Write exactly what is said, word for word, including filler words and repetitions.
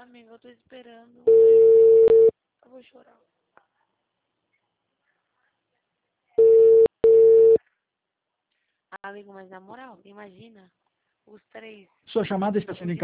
Amiga, eu tô esperando. Eu vou chorar. Amigo, mas na moral, imagina os três. Sua chamada está sendo